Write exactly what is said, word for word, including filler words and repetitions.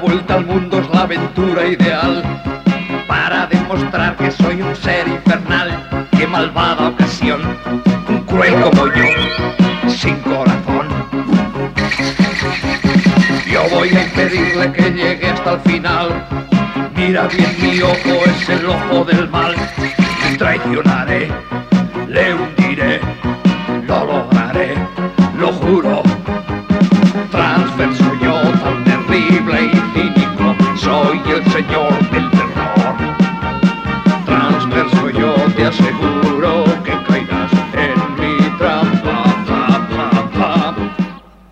vuelta al mundo es la aventura ideal para demostrar que soy un ser infernal. Qué malvada ocasión, un cruel como yo, sin corazón. Yo voy a impedirle que llegue hasta el final. Mira bien mi ojo, es el ojo del mal. Le traicionaré, le hundiré, lo lograré, lo juro. Transverso